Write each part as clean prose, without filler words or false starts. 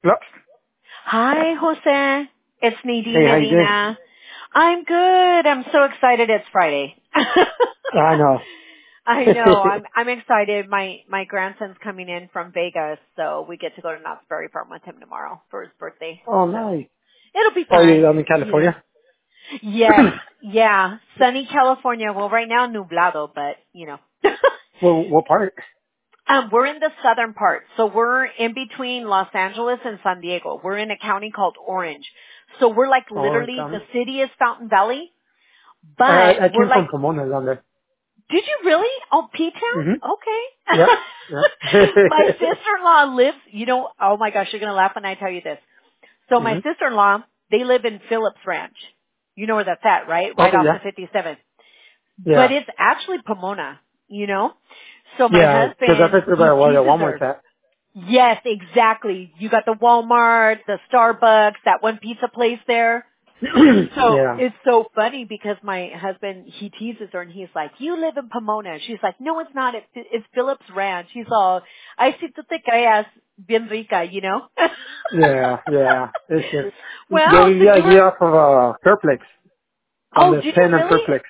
Hello? Hi, Jose. It's Nadine Hey, how you doing? Medina. I'm good. I'm so excited it's Friday. I know. I know. I'm excited. My grandson's coming in from Vegas, so we get to go to Knott's Berry Farm with him tomorrow for his birthday. Oh, So nice. it'll be Oh, fun. I'm in California? Yes. Yeah. Sunny California. Well, right now nublado, but Well, what part? We're in the southern part. So we're in between Los Angeles and San Diego. We're in a county called Orange. So we're like Oh, literally, the County. city is Fountain Valley, I but we're came like, from Pomona down there. did you really? Oh, Mm-hmm. P-Town? Okay. Yep. Yep. My sister-in-law lives, oh my gosh, you're going to laugh when I tell you this. So my Mm-hmm. sister-in-law, they live in Phillips Ranch. You know where that's at, right? Right Okay, off yeah. the 57. But Yeah. it's actually Pomona. So my Yeah, because that's husband, actually he where the teases Walmart's her. at. Yes, exactly. You got the Walmart, the Starbucks, that one pizza place there. So Yeah. it's so funny because my husband, he teases her and he's like, you live in Pomona. She's like, no, it's not. It's Phillips Ranch. He's all, ay, si tú te creas bien rica. Yeah, yeah. It's just, yo Well, so vivía you allí were, off of Fairplex, on oh, the did you 10 and really? Fairplex.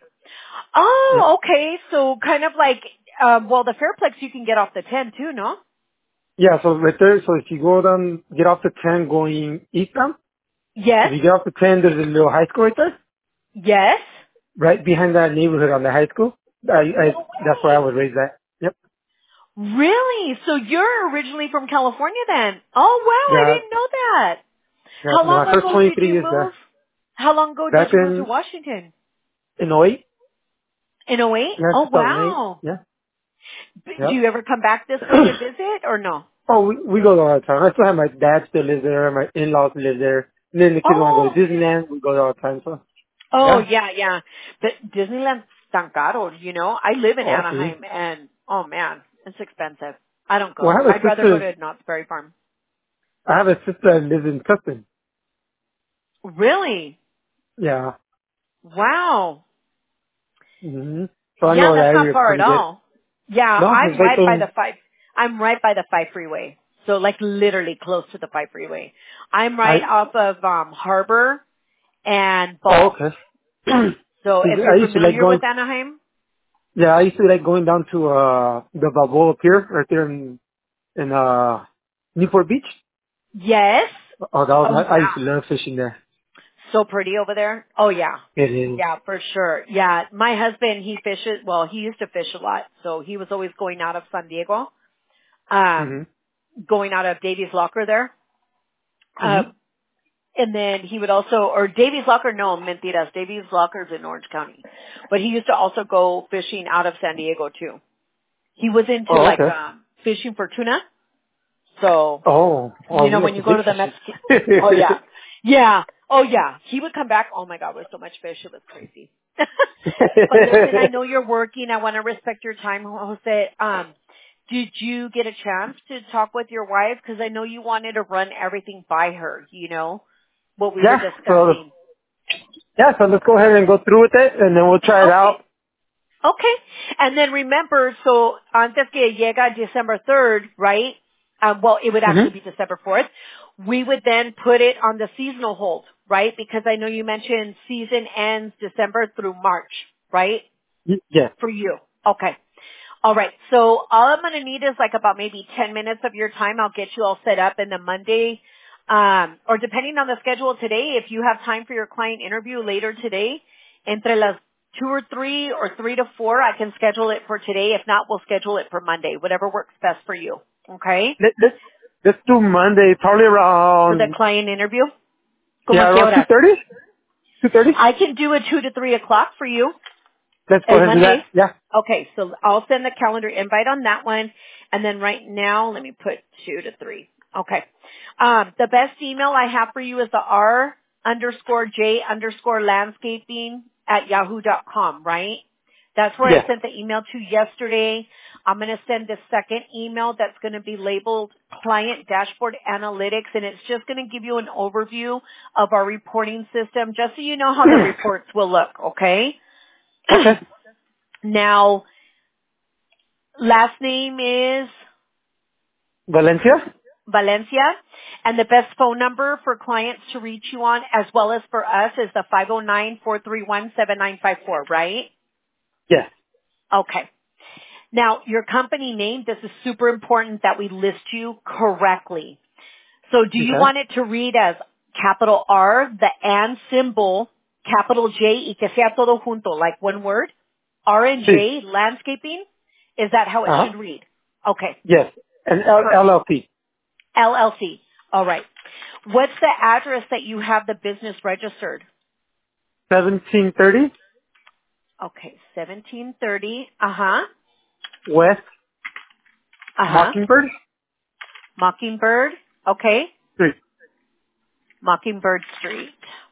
Yep. Oh, okay. So kind of like, well, the Fairplex you can get off the 10 too, no? Yeah, so right there, so if you go down, get off the 10 going eastbound, if Yes. you get off the 10, there's a little high school right there. Yes. Right behind that neighborhood on the high school. No That's where I way. was raised at. Yep. Really? So you're originally from California then? Oh wow, I Yeah. didn't know that. Yeah. How My long first ago did 23 you years move? there. How long ago did Back you move to Washington? in '08. In '08? Yeah, Oh 2008. wow. Yeah. Do Yep. you ever come back this way to visit or no? Oh, we go there all the time. I still have my dad still lives there. My in-laws live there. And then the kids want to go Oh. to Disneyland. We go there all the time. So, Oh yeah. yeah. But Disneyland's tan caro. I live in Oh, see. Anaheim and oh man, it's expensive. I don't Well, go. I'd rather go to Knott's Berry Farm. I have a sister that lives in Tustin. Really? Yeah. Wow. hmm So I Yeah, know the that's not area far at pretty good. all. Yeah, No, it's I'm right right by on. the five freeway. So like literally close to the five freeway. I'm right off of Harbor and Oh, Ball. okay. So if I you're used to like familiar going. with Anaheim, Yeah, I used to like going down to the Balboa Pier right there in Newport Beach. yes. Oh, that Oh was I used yeah. to love fishing there. So pretty over there. Oh yeah. It is. Yeah, for sure. Yeah, my husband, he fishes, well, he used to fish a lot. So he was always going out of San Diego, Mhm. going out of Davies Locker there. Mhm. And then he would also, or Davies Locker, no, mentiras. Davies Locker's in Orange County. But he used to also go fishing out of San Diego too. He was into Oh, like, okay. fishing for tuna. So, Oh, you when like you the go big to the fishes. Mexican, oh yeah. Yeah. Oh yeah. He would come back. Oh my God, with so much fish. It was crazy. But listen, I know you're working. I want to respect your time, Jose. Did you get a chance to talk with your wife? Because I know you wanted to run everything by her, what we were yeah. So discussing. so let's go ahead and go through with it, and then we'll try it Okay. out. Okay. And then remember, so antes que llega December 3rd, right? Well, it would actually Mhm. be December 4th. We would then put it on the seasonal hold, right? Because I know you mentioned season ends December through March, right? Yeah. For you. Okay. All right. So all I'm going to need is like about maybe 10 minutes of your time. I'll get you all set up and then Monday, or depending on the schedule today, if you have time for your client interview later today, entre las 2 or 3 or 3 to 4, I can schedule it for today. If not, we'll schedule it for Monday, whatever works best for you. Okay? Let's do Monday, probably For the around client interview. Como a qué around horas? 2:30. 2:30. I can do a 2 to 3 o'clock for you. Let's go El ahead and do Monday? that. Yeah. Okay, so I'll send the calendar invite on that one. And then right now, let me put 2 to 3. Okay. The best email I have for you is the R_J_landscaping at yahoo.com, right? That's where I Yeah. sent the email to yesterday. I'm going to send the second email that's going to be labeled Client Dashboard Analytics, and it's just going to give you an overview of our reporting system, just so you know how the reports will look, okay? Okay. Now, last name is Valencia. Valencia. And the best phone number for clients to reach you on, as well as for us, is the 509-431-7954, right? Yes. Okay. Now, your company name, this is super important that we list you correctly. So do you Okay. want it to read as capital R, the and symbol, capital J, y que sea todo junto, like one word? R and J, Sí. landscaping? Is that how it Uh-huh. should read? Okay. Yes. And Perfect. LLC. LLC. All right. What's the address that you have the business registered? 1730 Okay. 1730. Uh-huh. West Uh-huh. Mockingbird Mockingbird. Okay. Street. Mockingbird Street.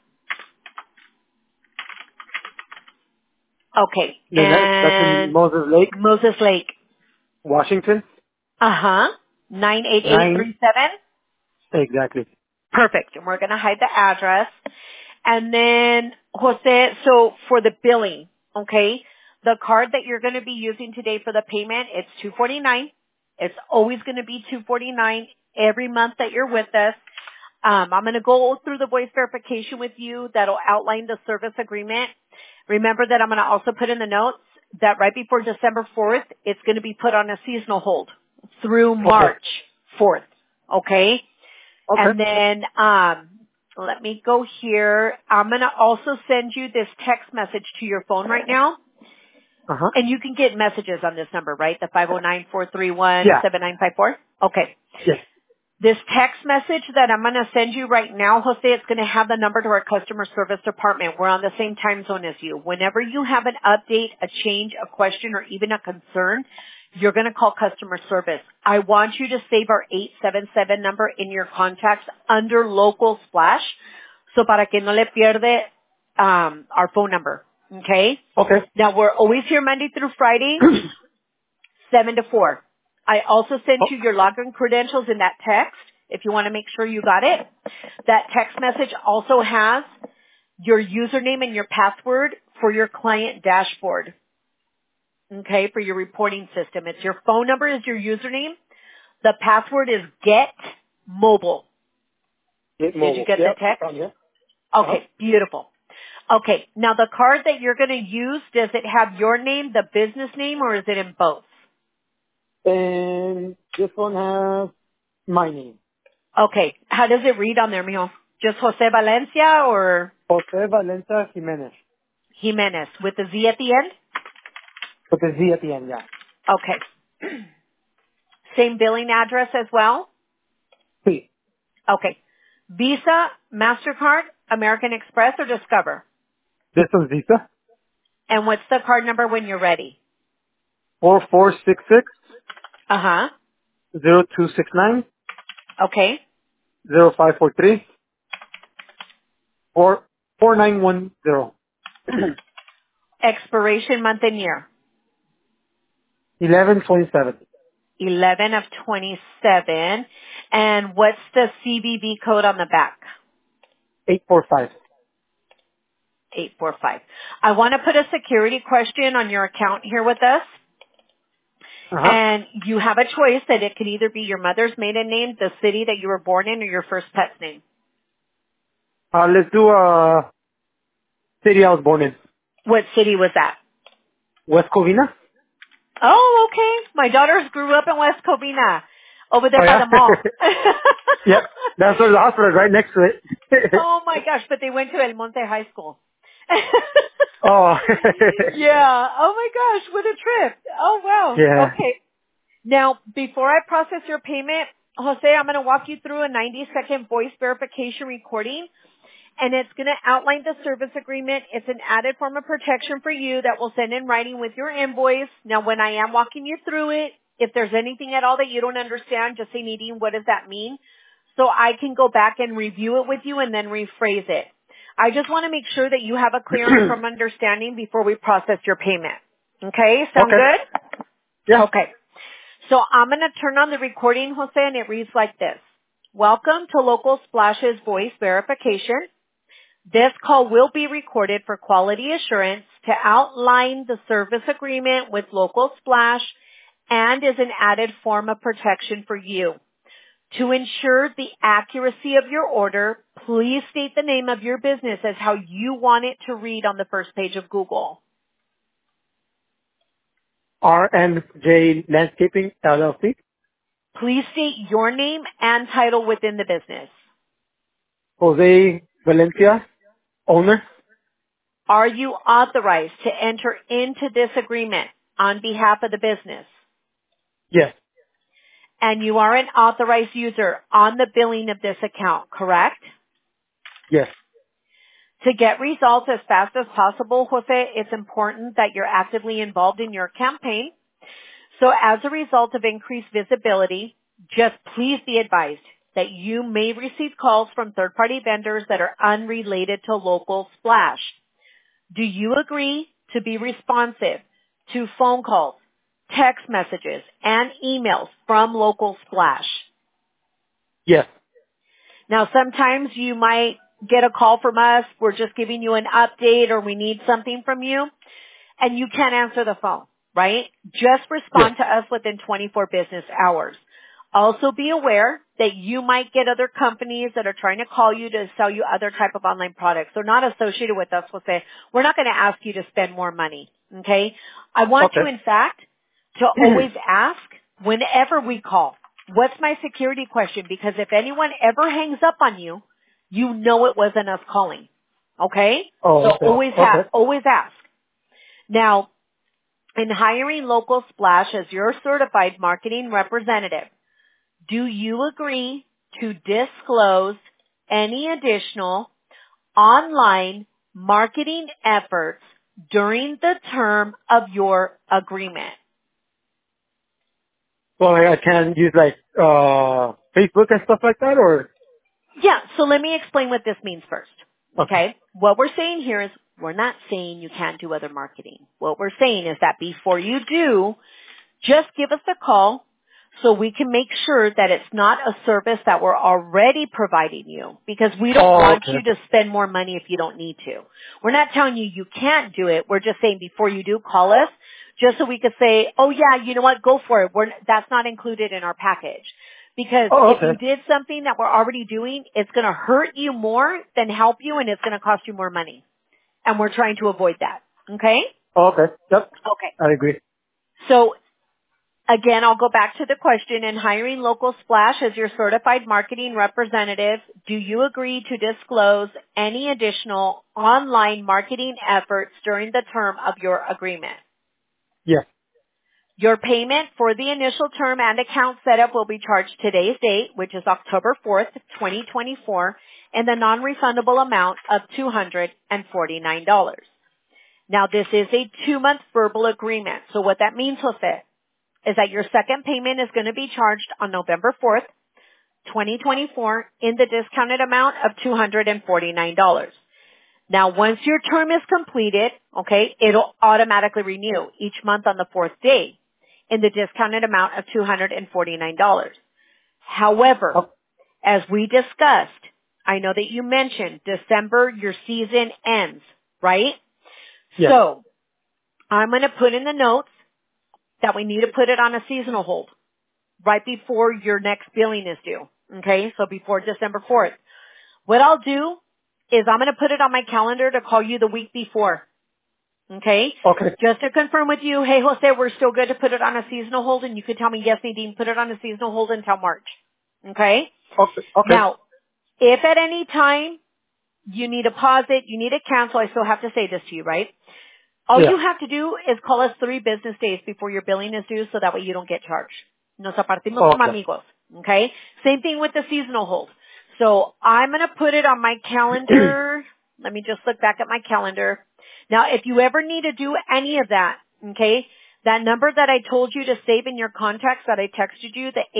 Okay. Then that's in And Moses Lake, Moses Lake. Washington. Uh-huh. 9. 98837. Exactly. Perfect. And we're going to hide the address. And then, Jose, so for the billing, okay, the card that you're going to be using today for the payment, it's $249. It's always going to be $249 every month that you're with us. I'm going to go through the voice verification with you. That'll outline the service agreement. Remember that I'm going to also put in the notes that right before December 4th, it's going to be put on a seasonal hold through Okay. March 4th. Okay? Okay. And then, let me go here. I'm going to also send you this text message to your phone right now. Uh-huh. And you can get messages on this number, right? The Yeah. 509-431-7954? Okay. Yes. This text message that I'm going to send you right now, Jose, it's going to have the number to our customer service department. We're on the same time zone as you. Whenever you have an update, a change, a question, or even a concern, you're going to call customer service. I want you to save our 877 number in your contacts under local splash, so para que no le pierde our phone number. Okay? Okay. Now, we're always here Monday through Friday, 7 to 4. I also sent Oh, you your login credentials in that text if you want to make sure you got it. That text message also has your username and your password for your client dashboard. Okay, for your reporting system. It's your phone number is your username. The password is get mobile. get Did you mobile. get the Yep. text? Yeah. Uh-huh. Okay, beautiful. Okay, now the card that you're going to use, does it have your name, the business name, or is it in both? And this one has my name. Okay, how does it read on there, mijo? Just Jose Valencia or Jose Valencia Jimenez. Jimenez with the Z at the end? With the Z at the end, yeah. Okay. Same billing address as well? Sí. Okay. Visa, MasterCard, American Express, or Discover? This one's Visa. And what's the card number when you're ready? 4466 Uh-huh. 0269 Okay. 0543 4910 Expiration month and year. 1127 11 of 27. And what's the CVV code on the back? 845. 845. I want to put a security question on your account here with us. Uh-huh. And you have a choice that it could either be your mother's maiden name, the city that you were born in, or your first pet's name. Let's do city I was born in. What city was that? West Covina. Oh, okay. My daughters grew up in West Covina, over there Oh, by yeah? the mall. Yep. That's where the hospital is, right next to it. Oh my gosh, but they went to El Monte High School. Oh. Yeah. Oh my gosh, what a trip. Oh wow. Yeah. Okay. Now, before I process your payment, Jose, I'm going to walk you through a 90-second voice verification recording, and it's going to outline the service agreement. It's an added form of protection for you that we'll send in writing with your invoice. Now, when I am walking you through it, if there's anything at all that you don't understand, just say, Nadine, what does that mean? So I can go back and review it with you and then rephrase it. I just want to make sure that you have a clear and firm understanding before we process your payment. Okay? Sound Okay. good? Yeah. Okay. So I'm going to turn on the recording, Jose, and it reads like this. Welcome to Local Splash's voice verification. This call will be recorded for quality assurance to outline the service agreement with Local Splash and is an added form of protection for you. To ensure the accuracy of your order, please state the name of your business as how you want it to read on the first page of Google. RNJ Landscaping LLC. Please state your name and title within the business. Jose Valencia, owner. Are you authorized to enter into this agreement on behalf of the business? Yes. And you are an authorized user on the billing of this account, correct? Yes. To get results as fast as possible, Jose, it's important that you're actively involved in your campaign. So as a result of increased visibility, just please be advised that you may receive calls from third-party vendors that are unrelated to Local Splash. Do you agree to be responsive to phone calls, text messages, and emails from Local Splash? Yes. Now, sometimes you might get a call from us. We're just giving you an update or we need something from you, and you can't answer the phone, right? Just respond to us within 24 business hours. Also be aware that you might get other companies that are trying to call you to sell you other type of online products. They're not associated with us. We'll say, we're not going to ask you to spend more money. Okay? I want you, in fact, to always ask whenever we call, what's my security question? Because if anyone ever hangs up on you, you know it wasn't us calling. Okay? Oh, So always ask. Now, in hiring Local Splash as your certified marketing representative, do you agree to disclose any additional online marketing efforts during the term of your agreement? Well, I can use like Facebook and stuff like that, or? Yeah, so let me explain what this means first. Okay? What we're saying here is we're not saying you can't do other marketing. What we're saying is that before you do, just give us a call so we can make sure that it's not a service that we're already providing you, because we don't want you to spend more money if you don't need to. We're not telling you you can't do it. We're just saying before you do, call us just so we could say, oh yeah, you know what, go for it. That's not included in our package. Because if you did something that we're already doing, it's going to hurt you more than help you, and it's going to cost you more money. And we're trying to avoid that. Okay? Okay. Yep. Okay. I agree. So, again, I'll go back to the question. In hiring Local Splash as your certified marketing representative, do you agree to disclose any additional online marketing efforts during the term of your agreement? Yes. Your payment for the initial term and account setup will be charged today's date, which is October 4th, 2024, in the non-refundable amount of $249. Now, this is a 2-month verbal agreement. So what that means, Jose, is that your second payment is going to be charged on November 4th, 2024, in the discounted amount of $249. Now, once your term is completed, okay, it'll automatically renew each month on the 4th day in the discounted amount of $249. However, as we discussed, I know that you mentioned December, your season ends, right? Yes. So, I'm going to put in the notes that we need to put it on a seasonal hold right before your next billing is due. Okay, so before December 4th. What I'll do is I'm going to put it on my calendar to call you the week before. Okay? Okay. Just to confirm with you, hey Jose, we're still good to put it on a seasonal hold, and you could tell me, yes Nadine, put it on a seasonal hold until March. Okay? Okay. Now, if at any time you need to pause it, you need to cancel, I still have to say this to you, right? All you have to do is call us 3 business days before your billing is due, so that way you don't get charged. Nos apartimos como amigos. Okay? Same thing with the seasonal hold. So I'm going to put it on my calendar. Let me just look back at my calendar. Now, if you ever need to do any of that, okay, that number that I told you to save in your contacts that I texted you, the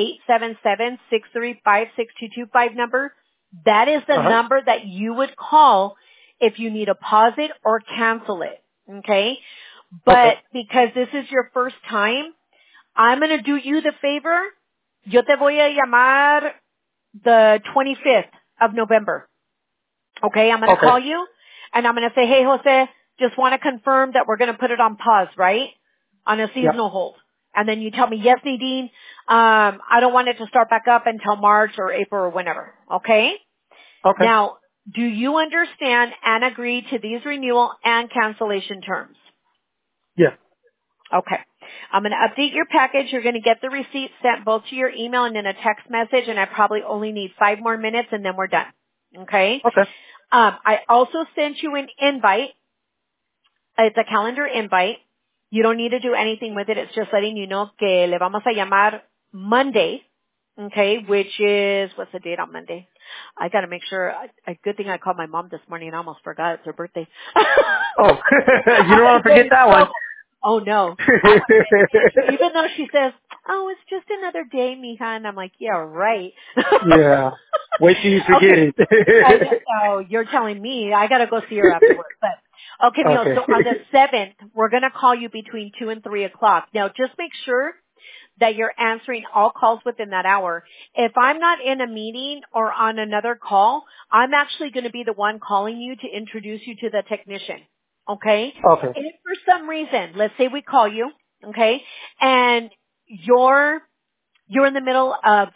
877-635-6225 number, that is the number that you would call if you need to pause it or cancel it. Okay? But because this is your first time, I'm going to do you the favor. Yo te voy a llamar the 25th of November. Okay? I'm going to call you and I'm going to say, hey, Jose, just want to confirm that we're going to put it on pause, right? On a seasonal hold. And then you tell me, yes, Nadine, I don't want it to start back up until March or April or whenever. Okay? Okay. Now, do you understand and agree to these renewal and cancellation terms? Yeah. Okay. I'm going to update your package. You're going to get the receipt sent both to your email and in a text message, and I probably only need 5 more minutes, and then we're done. Okay? Okay. I also sent you an invite. It's a calendar invite. You don't need to do anything with it. It's just letting you know que le vamos a llamar Monday, okay, which is, what's the date on Monday? I got to make sure. A good thing I called my mom this morning. I almost forgot. It's her birthday. Oh, you don't want to forget that one. Oh, no. I was, even though she says, oh, it's just another day, mija, and I'm like, yeah, right. Yeah. Wait till you forget Okay. it. So you're telling me I got to go see her afterwards. But okay, Neil, Okay. so on the 7th, we're going to call you between 2 and 3 o'clock. Now, just make sure that you're answering all calls within that hour. If I'm not in a meeting or on another call, I'm actually going to be the one calling you to introduce you to the technician. Okay? Okay. If for some reason, let's say we call you, okay, and you're in the middle of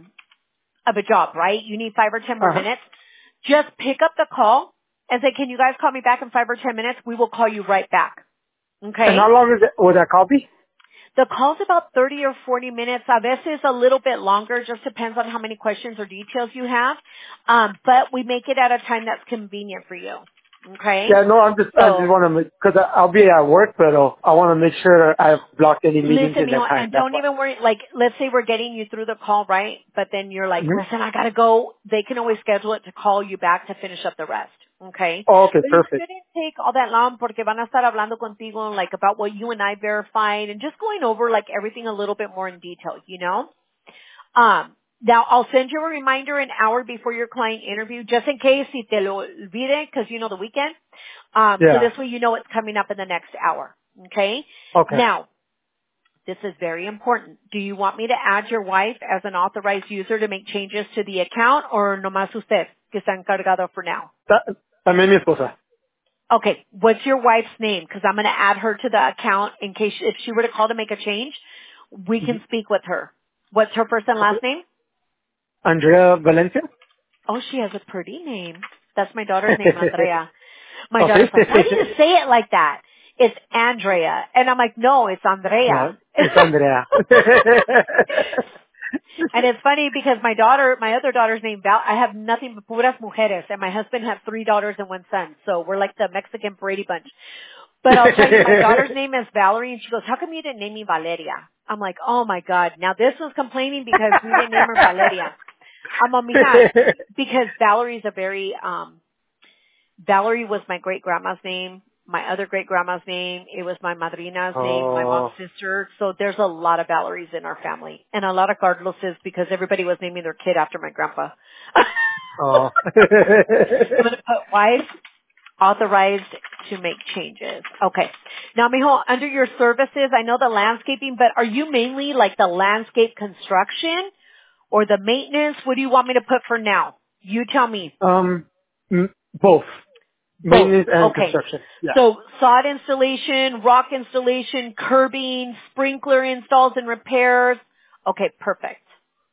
a job, right? You need 5 or 10 more Uh-huh. minutes. Just pick up the call and say, can you guys call me back in 5 or 10 minutes? We will call you right back. Okay? And how long is it? Will that call be? The call's about 30 or 40 minutes. A veces a little bit longer. Just depends on how many questions or details you have. But we make it at a time that's convenient for you. Okay? Yeah, no, I just So, want to make, cause I'll be at work, but I want to make sure I've blocked any meetings listen, in that Mijo, time. and That's don't why. even worry, like, let's say we're getting you through the call, right? But then you're like, Mm-hmm. listen, I gotta go. They can always schedule it to call you back to finish up the rest. Okay? Oh, okay, But it perfect. shouldn't take all that long porque van a estar hablando contigo, like, about what you and I verified and just going over, like, everything a little bit more in detail, you know? Now I'll send you a reminder an hour before your client interview, just in case si te lo olvide, because you know the weekend. So Yeah. this way you know it's coming up in the next hour. Okay? Okay. Now, this is very important. Do you want me to add your wife as an authorized user to make changes to the account, or nomás usted que está encargado for now? También mi esposa. Okay, what's your wife's name? Because I'm going to add her to the account in case if she were to call to make a change, we can speak with her. What's her first and last name? Andrea Valencia? Oh, she has a pretty name. That's my daughter's name, Andrea. My Okay. daughter's like, why do you say it like that? It's Andrea. And I'm like, no, it's Andrea. No, it's Andrea. And it's funny because my other daughter's name, I have nothing but puras mujeres, and my husband has 3 daughters and 1 son. So we're like the Mexican Brady Bunch. But I'll tell you, my daughter's name is Valerie, and she goes, how come you didn't name me Valeria? I'm like, oh my God. Now this was complaining because we didn't name her Valeria. I'm on mija, because Valerie's a very, Valerie was my great grandma's name, my other great grandma's name. It was my madrina's name, my mom's Oh. sister. So there's a lot of Valeries in our family, and a lot of Carloses because everybody was naming their kid after my grandpa. Oh. I'm going to put wife authorized to make changes. Okay. Now, mijo, under your services, I know the landscaping, but are you mainly like the landscape construction or the maintenance? What do you want me to put for now? You tell me. Both. Both. Maintenance and Okay. construction. Yeah. So sod installation, rock installation, curbing, sprinkler installs and repairs. Okay, perfect.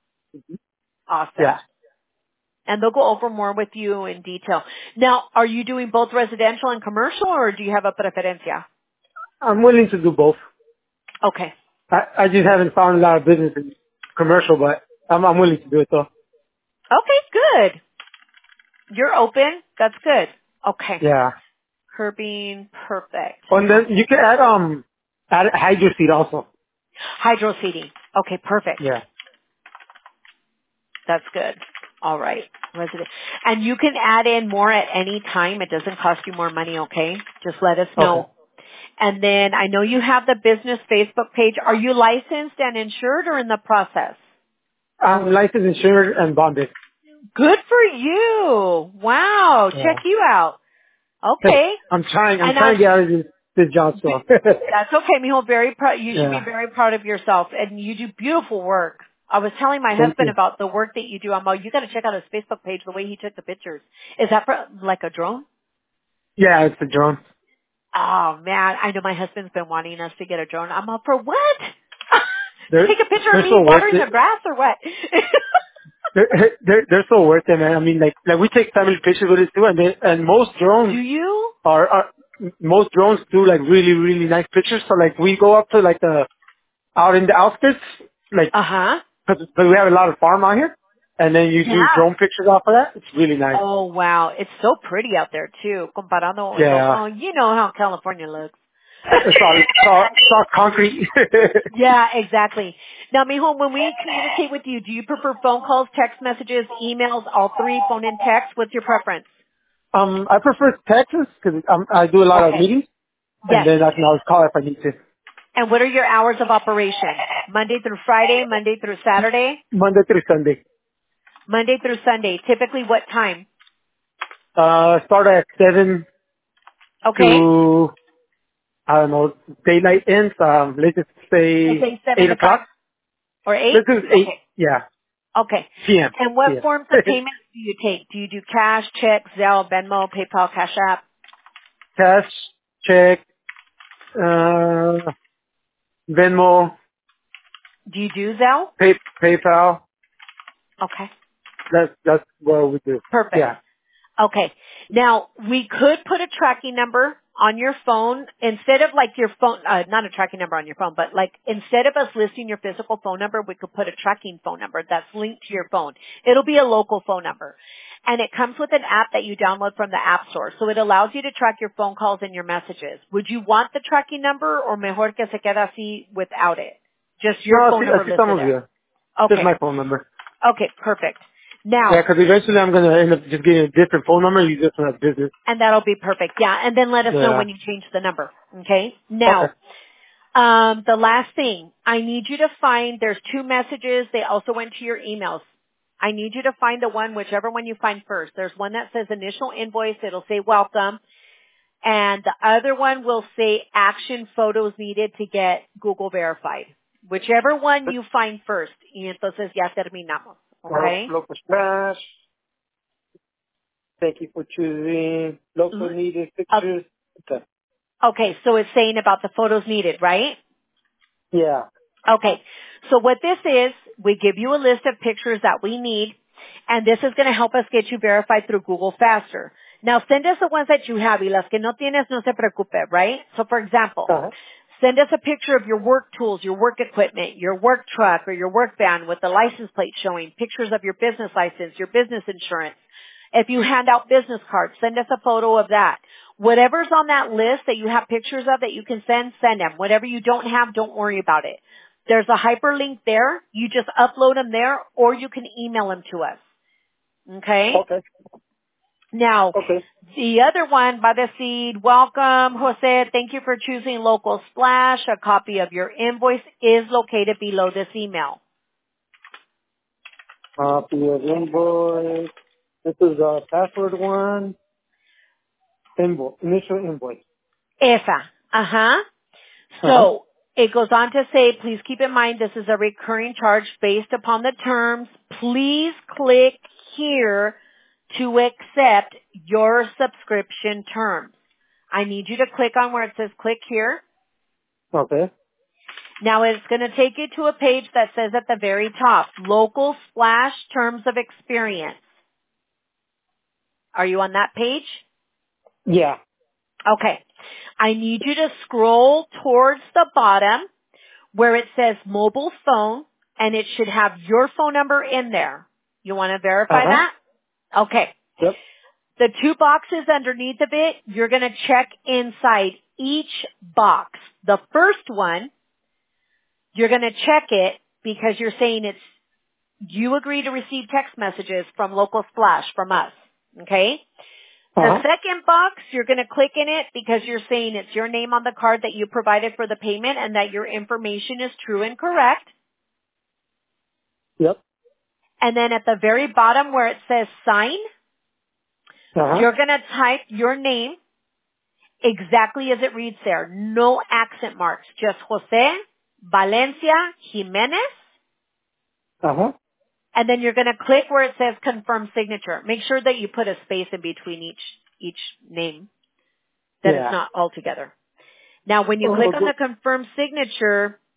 Awesome. Yeah. And they'll go over more with you in detail. Now, are you doing both residential and commercial, or do you have a preferencia? I'm willing to do both. Okay. I just haven't found a lot of business in commercial, but I'm willing to do it though. Okay, good. You're open. That's good. Okay. Yeah. Curbing, perfect. And then you can add hydro seed also. Hydro seeding. Okay, perfect. Yeah. That's good. All right. Resident. And you can add in more at any time. It doesn't cost you more money, okay? Just let us Okay. know. And then I know you have the business Facebook page. Are you licensed and insured or in the process? I'm licensed, insured, and bonded. Good for you. Wow. Yeah. Check you out. Okay. I'm trying And to get out of this job, so. that's okay, mijo. Very proud. You should be Yeah. very proud of yourself, and you do beautiful work. I was telling my Thank husband you. about the work that you do. I'm like, you got to check out his Facebook page. The way he took the pictures. Is that like a drone? Yeah, it's a drone. Oh man, I know my husband's been wanting us to get a drone. I'm all for what? they're Take a picture of they're me so worth watering it. the grass or what? They're so worth it, man. I mean, like we take family pictures with it too, and most Do drones you? are most drones do like really really nice pictures. So like we go up to like the out in the outskirts, like Uh-huh. because we have a lot of farm out here, and then you do Yeah. drone pictures off of that. It's really nice. Oh, wow. It's so pretty out there, too. Comparado, Yeah, you know how California looks. it's all concrete. Yeah, exactly. Now, mijo, when we communicate with you, do you prefer phone calls, text messages, emails, all three, phone and text? What's your preference? I prefer Texas because I do a lot of Okay. meetings, and Yes. then I can always call if I need to. And what are your hours of operation? Monday through Friday, Monday through Saturday, Monday through Sunday. Monday through Sunday. Typically what time? Start at 7 Okay. to, I don't know, daylight ends, let's just Let's say say 7 8 to 5 o'clock. or 8? Let's do 8, Okay. yeah, Okay. PM, And what PM. forms of payments do you take? Do you do cash, check, Zelle, Venmo, PayPal, Cash App? Cash, check, Venmo, Do you do Zelle? PayPal, Okay. that's what we do. Perfect. Yeah. Okay. Now, we could put a tracking number on your phone instead of like your phone, not a tracking number on your phone, but like instead of us listing your physical phone number, we could put a tracking phone number that's linked to your phone. It'll be a local phone number. And it comes with an app that you download from the App Store. So it allows you to track your phone calls and your messages. Would you want the tracking number or mejor que se queda así without it? Just your No, phone number así listed estamos there. bien. Just Okay. my phone number. Okay, perfect. Yeah, Now, because eventually I'm going to end up just getting a different phone number. You just have business. and that'll be perfect. Yeah, and then let us know Yeah. when you change the number. Okay? Okay. Now, the last thing, I need you to find, there's two messages. They also went to your emails. I need you to find the one, whichever one you find first. There's one that says initial invoice. It'll say welcome. And the other one will say action photos needed to get Google verified. Whichever one you find first. Y entonces ya terminamos. Okay? Local Splash. Thank you for choosing local needed pictures. Okay. Okay, so it's saying about the photos needed, right? Yeah. Okay. So what this is, we give you a list of pictures that we need, and this is going to help us get you verified through Google faster. Now send us the ones that you have, y las que no tienes, no se preocupe, right? So for example, Uh-huh. send us a picture of your work tools, your work equipment, your work truck, or your work van with the license plate showing, pictures of your business license, your business insurance. If you hand out business cards, send us a photo of that. Whatever's on that list that you have pictures of that you can send them. Whatever you don't have, don't worry about it. There's a hyperlink there. You just upload them there, or you can email them to us. Okay? Okay. Now, Okay. the other one, va a decir, welcome, Jose, thank you for choosing Local Splash. A copy of your invoice is located below this email. The invoice. This is a password one. Invoice. Initial invoice. Esa. Uh-huh. Uh-huh. So, it goes on to say, please keep in mind this is a recurring charge based upon the terms. Please click here to accept your subscription terms. I need you to click on where it says click here. Okay. Now it's going to take you to a page that says at the very top, Local Splash Terms of Experience. Are you on that page? Yeah. Okay. I need you to scroll towards the bottom where it says mobile phone, and it should have your phone number in there. You want to verify Uh-huh. that? Okay. Yep. The two boxes underneath of it, you're going to check inside each box. The first one, you're going to check it because you're saying it's, you agree to receive text messages from Local Splash from us. Okay? The Uh-huh. second box, you're going to click in it because you're saying it's your name on the card that you provided for the payment and that your information is true and correct. Yep. And then at the very bottom where it says sign, Uh-huh. you're going to type your name exactly as it reads there. No accent marks. Just Jose Valencia Jimenez. Uh-huh. And then you're going to click where it says confirm signature. Make sure that you put a space in between each name, that it's Yeah. not all together. Now when you Oh, click on good. the confirm signature,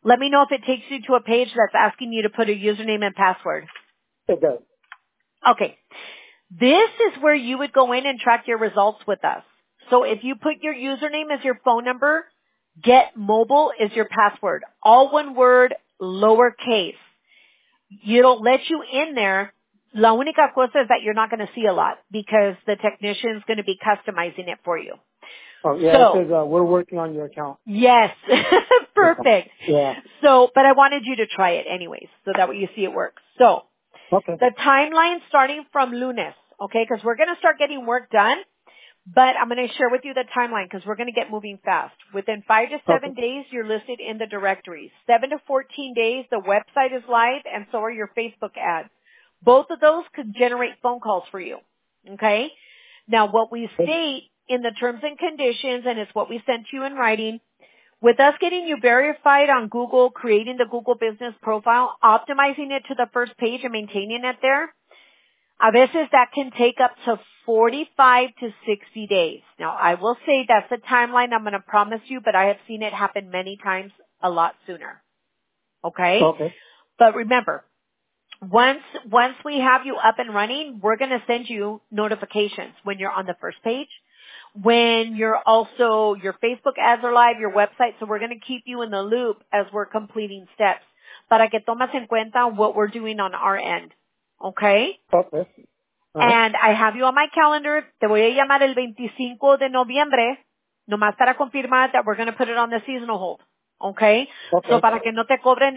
Let me know if it takes you to a page that's asking you to put a username and password. It does. Okay. This is where you would go in and track your results with us. So if you put your username as your phone number, Get Mobile is your password. All one word, lowercase. It'll let you in there. La única cosa is that you're not going to see a lot because the technician's going to be customizing it for you. Oh, yeah, So, it says, we're working on your account. yes, perfect. Yeah. So, but I wanted you to try it anyways, so that way you see it works. So, Okay. the timeline starting from lunes, okay, because we're going to start getting work done, but I'm going to share with you the timeline because we're going to get moving fast. Within 5 to 7 Okay. days, you're listed in the directories. 7 to 14 days, the website is live, and so are your Facebook ads. Both of those could generate phone calls for you, okay? Now, what we state in the terms and conditions, and it's what we sent you in writing, with us getting you verified on Google, creating the Google business profile, optimizing it to the first page and maintaining it there, a veces that can take up to 45 to 60 days. Now, I will say that's a timeline I'm going to promise you, but I have seen it happen many times a lot sooner. Okay? Okay. But remember, once we have you up and running, we're going to send you notifications when you're on the first page, when you're also, your Facebook ads are live, your website, so we're going to keep you in the loop as we're completing steps para que tomas en cuenta what we're doing on our end. Okay? Okay. Uh-huh. And I have you on my calendar. Te voy a llamar el 25 de noviembre, nomás para confirmar that we're going to put it on the seasonal hold. Okay? Okay. So para que no te cobren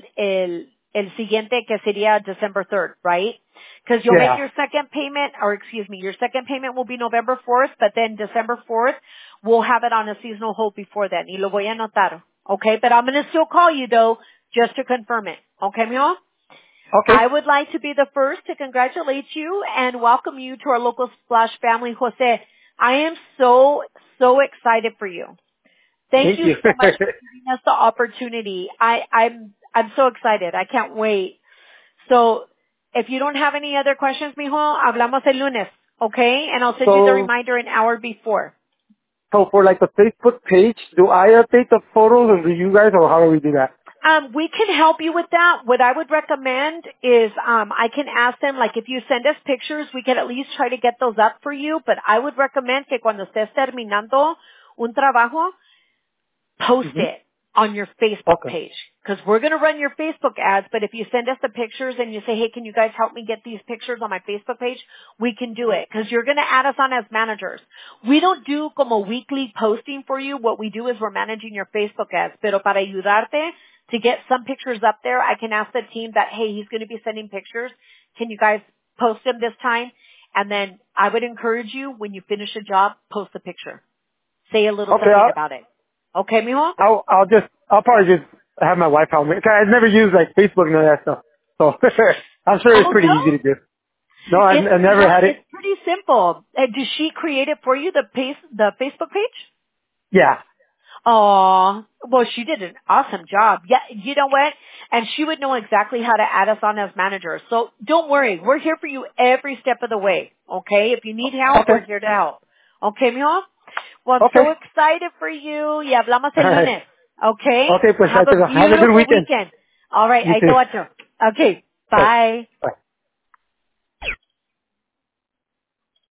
el siguiente que sería December 3rd, right? Because you'll make your second payment, your second payment will be November 4th, but then December 4th, we'll have it on a seasonal hold before then. Y lo voy a anotar. Okay? But I'm going to still call you though, just to confirm it. Okay, mijo? Okay. I would like to be the first to congratulate you and welcome you to our local Splash family, Jose. I am so excited for you. Thank you so much for giving us the opportunity. I'm so excited. I can't wait. So, if you don't have any other questions, mijo, hablamos el lunes, okay? And I'll send you the reminder an hour before. So for like the Facebook page, do I update the photos or do you guys, or how do we do that? We can help you with that. What I would recommend is, I can ask them, like, if you send us pictures, we can at least try to get those up for you. But I would recommend que cuando estés terminando un trabajo, post it on your Facebook page. Because we're going to run your Facebook ads, but if you send us the pictures and you say, hey, can you guys help me get these pictures on my Facebook page? We can do it. Because you're going to add us on as managers. We don't do como weekly posting for you. What we do is we're managing your Facebook ads. Pero para ayudarte, to get some pictures up there, I can ask the team that, hey, he's going to be sending pictures. Can you guys post them this time? And then I would encourage you, when you finish a job, post a picture. Say a little something about it. Okay, mijo? I'll probably just have my wife help me. I've never used like Facebook and all that stuff. So I'm sure it's pretty easy to do. No, I've never had it. It's pretty simple. Did she create it for you, the Facebook page? Yeah. Oh, well, she did an awesome job. Yeah, you know what? And she would know exactly how to add us on as managers. So don't worry. We're here for you every step of the way. Okay? If you need help, we're here to help. Okay, mijo? Well, I'm so excited for you. Y hablamos el lunes. Okay? Okay, pues have a have a good beautiful weekend. weekend. All right. Ahí te watcho. Okay. Bye. Bye.